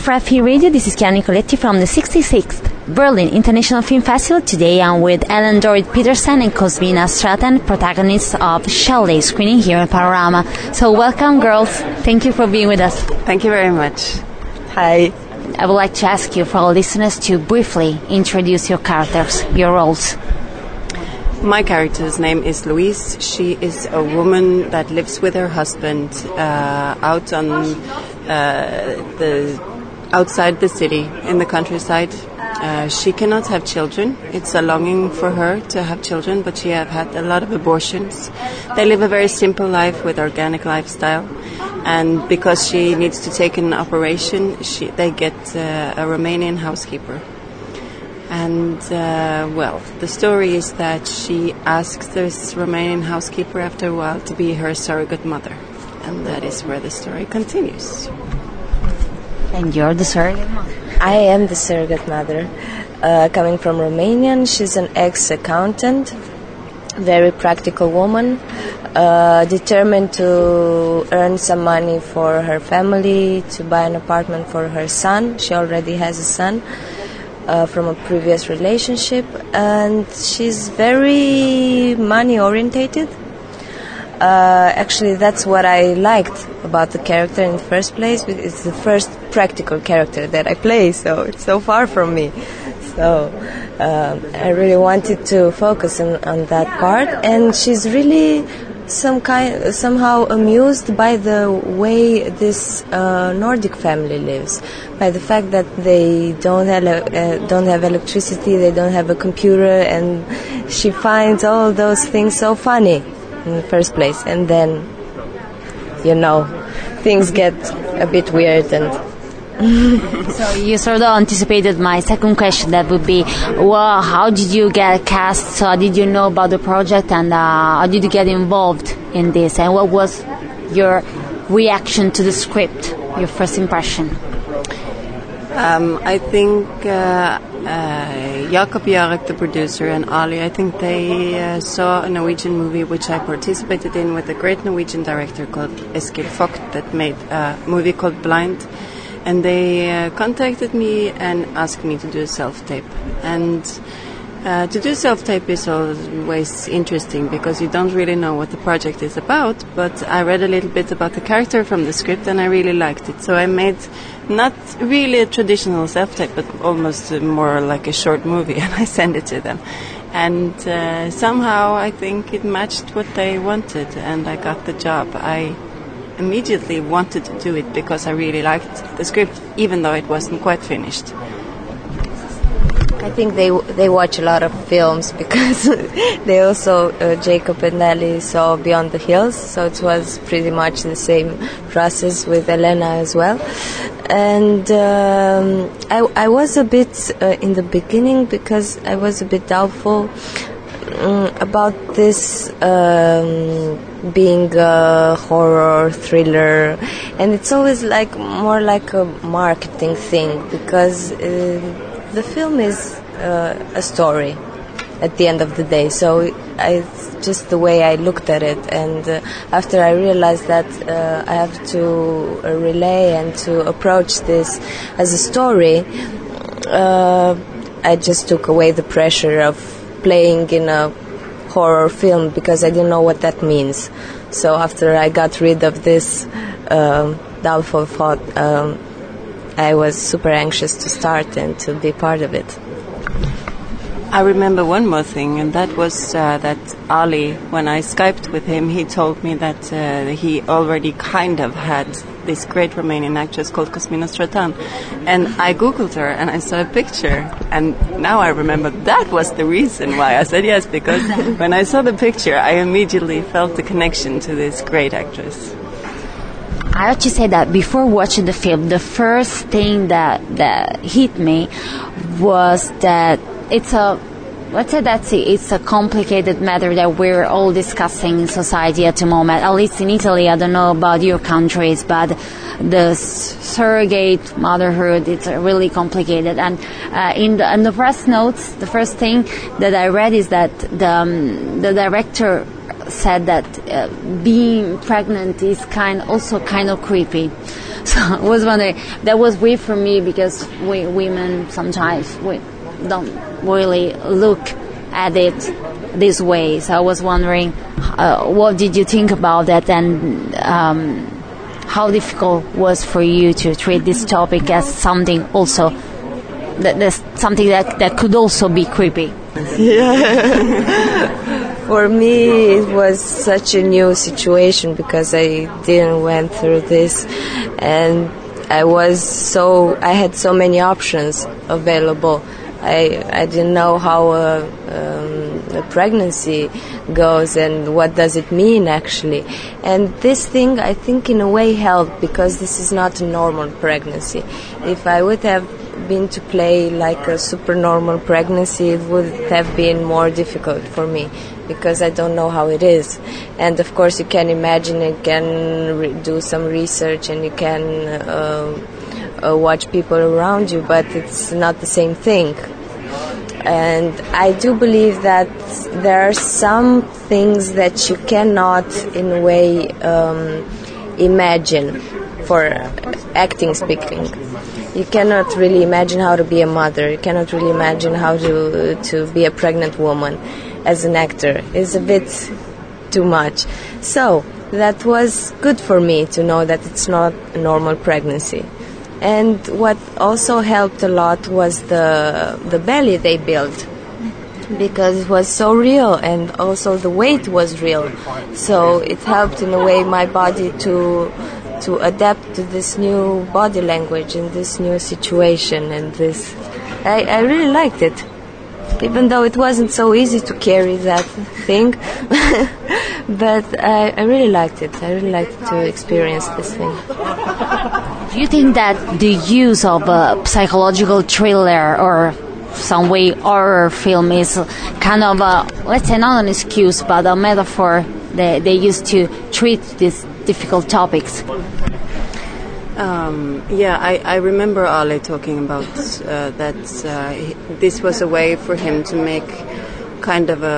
Free Radio. This is Chiara Nicoletti from the 66th Berlin International Film Festival. Today I'm with Ellen Dorrit Peterson and Cosmina Stratton, protagonists of Shelley, screening here in Panorama. So welcome, girls. Thank you for being with us. Thank you very much. Hi. I would like to ask you, for our listeners, to briefly introduce your characters, your roles. My character's name is Louise. She is a woman that lives with her husband out on outside the city, in the countryside. She cannot have children. It's a longing for her to have children, but she have had a lot of abortions. They live a very simple life with organic lifestyle. And because she needs to take an operation, they get a Romanian housekeeper. And, the story is that she asks this Romanian housekeeper after a while to be her surrogate mother. And that is where the story continues. And you're the surrogate mother? I am the surrogate mother. Coming from Romania, she's an ex-accountant, very practical woman, determined to earn some money for her family, to buy an apartment for her son. She already has a son. From a previous relationship, and she's very money orientated. Actually, that's what I liked about the character in the first place. It's the first practical character that I play, so it's so far from me. So I really wanted to focus on that part, and she's really somehow amused by the way this Nordic family lives, by the fact that they don't have electricity, they don't have a computer, and she finds all those things so funny in the first place, and then things get a bit weird. And so you sort of anticipated my second question. That would be, well, how did you get cast? So how did you know about the project, and how did you get involved in this? And what was your reaction to the script, your first impression? I think Jakob Jarek, the producer, and Ali, I think they saw a Norwegian movie which I participated in with a great Norwegian director called Eskil Vogt that made a movie called Blind. And they contacted me and asked me to do a self-tape. And to do self-tape is always interesting because you don't really know what the project is about. But I read a little bit about the character from the script and I really liked it. So I made not really a traditional self-tape, but almost more like a short movie, and I sent it to them. And somehow I think it matched what they wanted, and I got the job. I immediately wanted to do it because I really liked the script, even though it wasn't quite finished. I think they watch a lot of films because they also, Jacob and Nelly, saw Beyond the Hills, so it was pretty much the same process with Elena as well. And I was a bit, in the beginning, because I was a bit doubtful about this being a horror thriller, and it's always more like a marketing thing, because the film is a story at the end of the day. So it's just the way I looked at it, and after I realized that I have to relay and to approach this as a story, I just took away the pressure of playing in a horror film, because I didn't know what that means. So after I got rid of this doubtful thought, I was super anxious to start and to be part of it. I remember one more thing, and that was that Ali, when I Skyped with him, he told me that he already kind of had this great Romanian actress called Cosmina Stratton. And I Googled her, and I saw a picture, and now I remember that was the reason why I said yes, because when I saw the picture, I immediately felt the connection to this great actress. I have to say that before watching the film, the first thing that hit me was that it's a complicated matter that we're all discussing in society at the moment. At least in Italy, I don't know about your countries, but the surrogate motherhood, it's really complicated. And in the press notes, the first thing that I read is that the director said that being pregnant is also kind of creepy. So I was wondering, that was weird for me because we women sometimes we don't really look at it this way. So I was wondering, what did you think about that, and how difficult was for you to treat this topic as something also that's something that could also be creepy? For me, it was such a new situation because I didn't went through this, and I had so many options available. I didn't know how a pregnancy goes and what does it mean actually. And this thing, I think, in a way helped because this is not a normal pregnancy. If I would have been to play like a super normal pregnancy, it would have been more difficult for me because I don't know how it is. And of course you can imagine, you can do some research, and you can watch people around you, but it's not the same thing. And I do believe that there are some things that you cannot in a way imagine, for acting speaking. You cannot really imagine how to be a mother. You cannot really imagine how to be a pregnant woman as an actor. It's a bit too much. So that was good for me to know that it's not a normal pregnancy. And what also helped a lot was the belly they built, because it was so real, and also the weight was real. So it helped in a way my body to adapt to this new body language and this new situation. And this, I really liked it, even though it wasn't so easy to carry that thing. But I really liked it. I really liked to experience this thing. Do you think that the use of a psychological thriller or some way horror film is kind of let's say not an excuse but a metaphor that they use to treat these difficult topics? I remember Ale talking about that this was a way for him to make kind of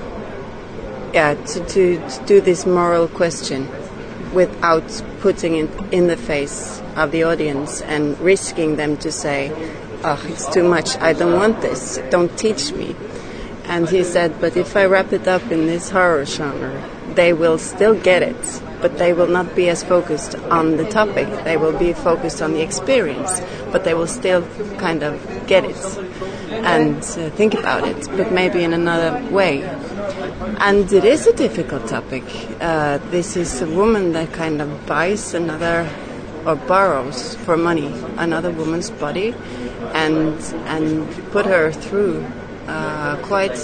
to do this moral question without putting it in the face of the audience and risking them to say, oh, it's too much, I don't want this, don't teach me. And he said, but if I wrap it up in this horror genre, they will still get it, but they will not be as focused on the topic. They will be focused on the experience, but they will still kind of get it and think about it, but maybe in another way. And it is a difficult topic. This is a woman that kind of buys another, or borrows for money, another woman's body, and put her through quite.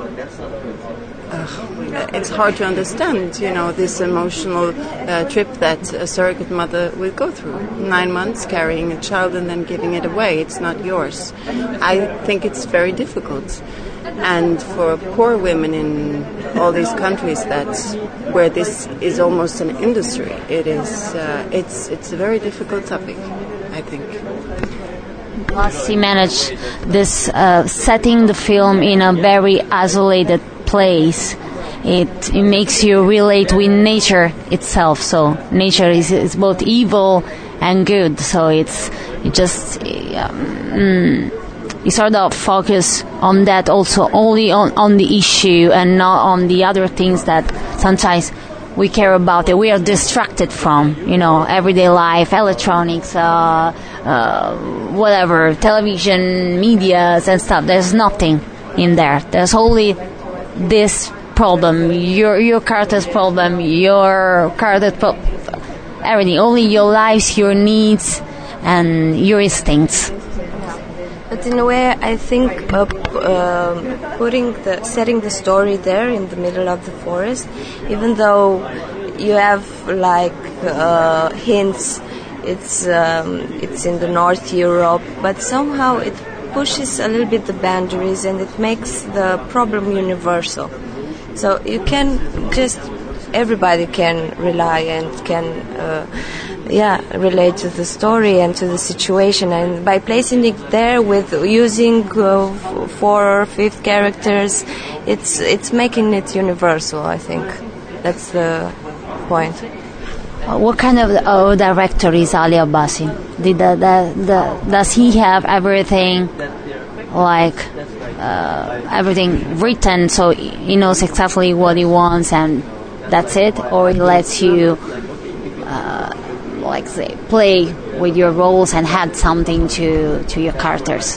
It's hard to understand, this emotional trip that a surrogate mother will go through. 9 months carrying a child and then giving it away. It's not yours. I think it's very difficult. And for poor women in all these countries where this is almost an industry, it's a very difficult topic, I think. Plus, he managed this setting the film in a very isolated place. It makes you relate with nature itself. So nature is both evil and good. So you sort of focus on that also, only on the issue and not on the other things that sometimes we care about that we are distracted from, everyday life, electronics, whatever, television, medias and stuff. There's nothing in there. There's only this problem, your character's problem, your character's everything. Only your lives, your needs, and your instincts. But in a way, I think setting the story there in the middle of the forest, even though you have like hints, it's in the North Europe, but somehow it pushes a little bit the boundaries and it makes the problem universal. So you can everybody can rely and can relate to the story and to the situation, and by placing it there with using 4 or 5 characters, it's making it universal. I think that's the point. What kind of director is Ali Abbasi? Does he have everything, like everything written, so he knows exactly what he wants and that's it, or he lets you, like say, play with your roles and add something to your characters?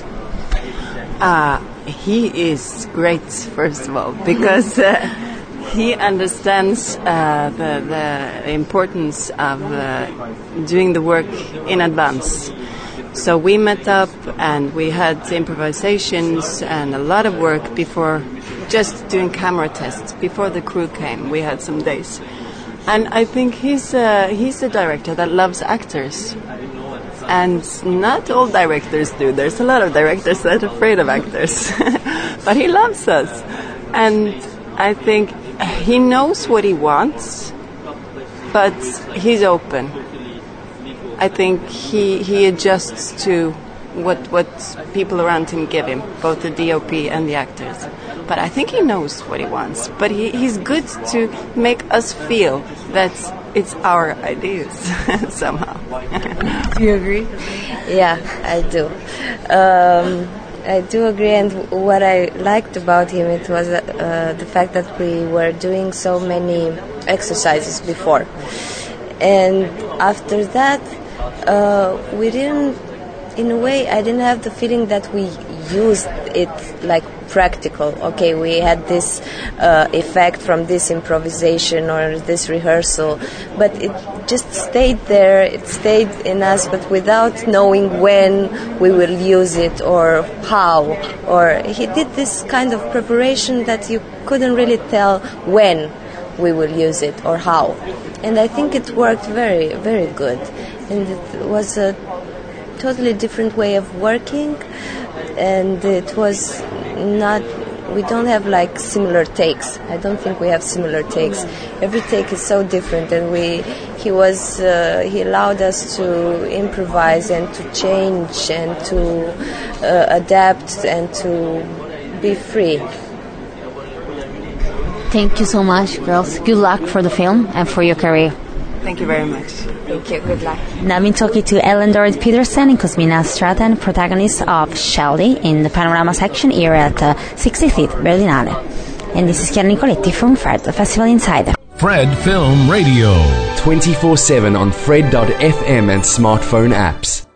He is great, first of all, because he understands the importance of doing the work in advance. So we met up and we had improvisations and a lot of work before just doing camera tests. Before the crew came, we had some days. And I think he's a director that loves actors. And not all directors do. There's a lot of directors that are afraid of actors. But he loves us. And I think he knows what he wants, but he's open. I think he adjusts to what people around him give him, both the DOP and the actors. But I think he knows what he wants. But he's good to make us feel that it's our ideas somehow. Do you agree? Yeah, I do. I do agree, and what I liked about him, it was the fact that we were doing so many exercises before. And after that, we didn't, in a way, I didn't have the feeling that we used it like practical. Okay, we had this effect from this improvisation or this rehearsal, but it just stayed there, it stayed in us, but without knowing when we will use it or how. Or he did this kind of preparation that you couldn't really tell when we will use it or how. And I think it worked very, very good. And it was a totally different way of working, and it was not, we don't have like similar takes. I don't think we have similar takes. Every take is so different, and he allowed us to improvise and to change and to adapt and to be free. Thank you so much, girls. Good luck for the film and for your career. Thank you very much. Thank you. Good luck. Now I'm talking to Ellen Dorrit Peterson and Cosmina Stratton, protagonists of Shelly, in the Panorama section here at 65th Berlinale. And this is Chiara Nicoletti from Fred, the Festival Insider. Fred Film Radio. 24/7 on Fred.fm and smartphone apps.